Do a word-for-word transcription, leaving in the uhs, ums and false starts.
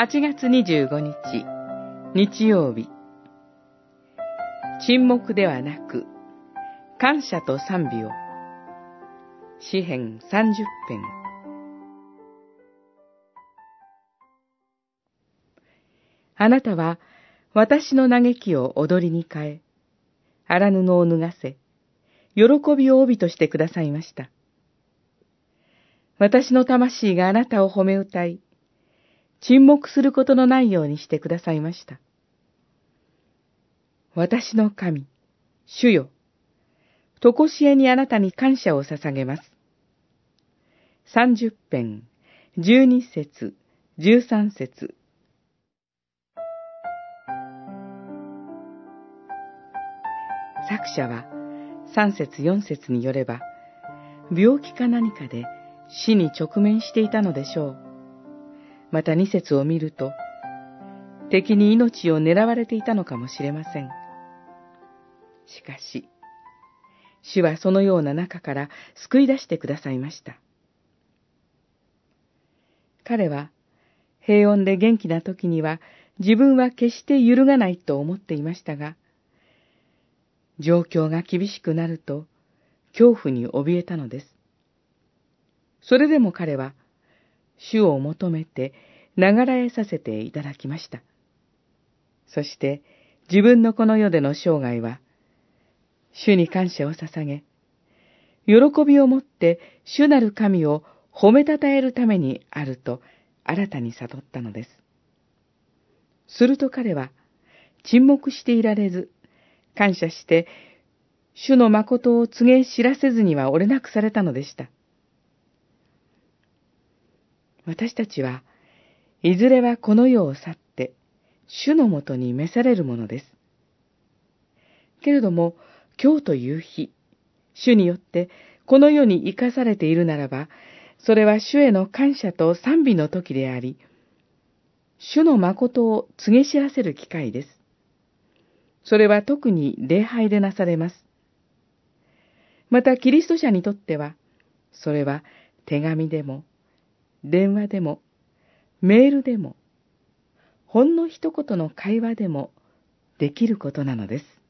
はちがつにじゅうごにち、日曜日。沈黙ではなく、感謝と賛美を。詩編さんじゅっぺん。あなたは私の嘆きを踊りに変え、荒布を脱がせ、喜びを帯としてくださいました。私の魂があなたを褒め歌い、沈黙することのないようにしてくださいました。私の神、主よ、とこしえにあなたに感謝を捧げます。三十編、十二節、十三節。作者は三節四節によれば、病気か何かで死に直面していたのでしょう。また二節を見ると、敵に命を狙われていたのかもしれません。しかし、主はそのような中から救い出してくださいました。彼は平穏で元気な時には自分は決して揺るがないと思っていましたが、状況が厳しくなると恐怖に怯えたのです。それでも彼は主を求めてながらえさせていただきました。そして自分のこの世での生涯は、主に感謝を捧げ、喜びをもって主なる神を褒めたたえるためにあると新たに悟ったのです。すると彼は沈黙していられず、感謝して主の誠を告げ知らせずには折れなくされたのでした。私たちはいずれはこの世を去って主のもとに召されるものです。けれども今日という日、主によってこの世に生かされているならば、それは主への感謝と賛美の時であり、主の誠を告げ知らせる機会です。それは特に礼拝でなされます。またキリスト者にとっては、それは手紙でも、電話でも、メールでも、ほんの一言の会話でもできることなのです。